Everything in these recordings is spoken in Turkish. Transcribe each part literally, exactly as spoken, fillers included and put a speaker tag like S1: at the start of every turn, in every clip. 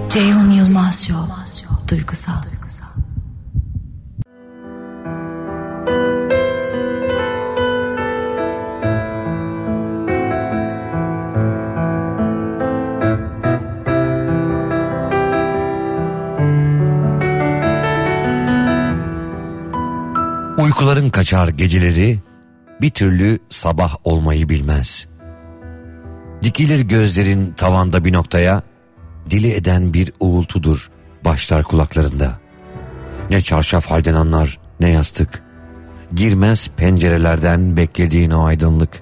S1: Ceyhun Yılmaz Show. Duygusal. Duygusal.
S2: Uykuların kaçar geceleri, bir türlü sabah olmayı bilmez. Dikilir gözlerin tavanda bir noktaya, dili eden bir uğultudur başlar kulaklarında. Ne çarşaf halden anlar, ne yastık, girmez pencerelerden beklediğin o aydınlık.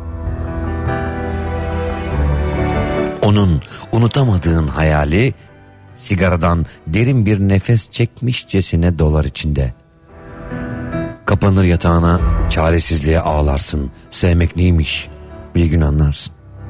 S2: Onun unutamadığın hayali, sigaradan derin bir nefes çekmişçesine dolar içinde. Kapanır yatağına, çaresizliğe ağlarsın. Sevmek neymiş? Bir gün anlarsın.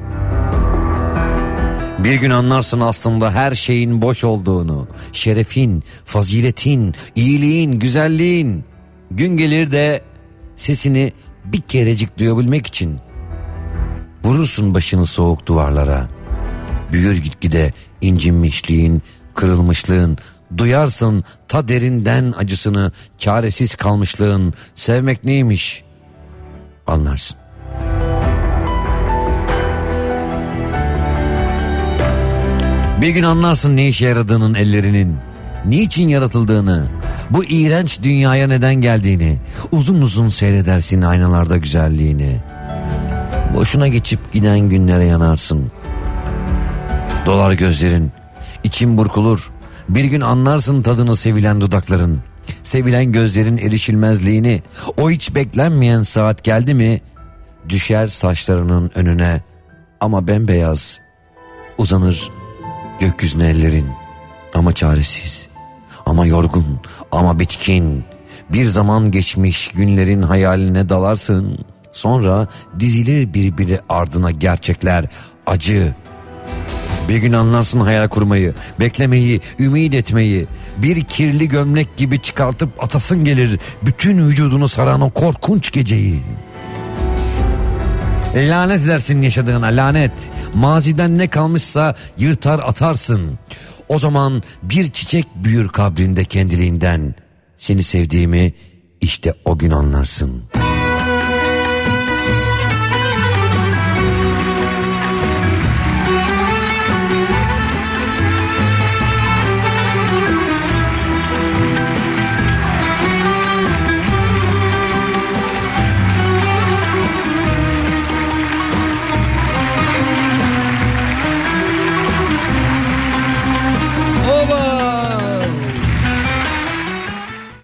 S2: Bir gün anlarsın aslında her şeyin boş olduğunu. Şerefin, faziletin, iyiliğin, güzelliğin. Gün gelir de sesini bir kerecik duyabilmek için vurursun başını soğuk duvarlara. Büyür gitgide incinmişliğin, kırılmışlığın. Duyarsın ta derinden acısını, çaresiz kalmışlığın. Sevmek neymiş? Anlarsın. Bir gün anlarsın ne işe yaradığının ellerinin, niçin yaratıldığını, bu iğrenç dünyaya neden geldiğini. Uzun uzun seyredersin aynalarda güzelliğini. Boşuna geçip giden günlere yanarsın. Dolar gözlerin, için burkulur. Bir gün anlarsın tadını sevilen dudakların, sevilen gözlerin erişilmezliğini. O hiç beklenmeyen saat geldi mi, düşer saçlarının önüne ama bembeyaz. Uzanır gökyüzüne ellerin, ama çaresiz, ama yorgun, ama bitkin. Bir zaman geçmiş günlerin hayaline dalarsın. Sonra dizilir birbiri ardına gerçekler, acı. Bir gün anlarsın hayal kurmayı, beklemeyi, ümit etmeyi. Bir kirli gömlek gibi çıkartıp atasın gelir bütün vücudunu saran o korkunç geceyi. Lanet edersin yaşadığına, lanet. Maziden ne kalmışsa yırtar atarsın. O zaman bir çiçek büyür kabrinde kendiliğinden. Seni sevdiğimi işte o gün anlarsın.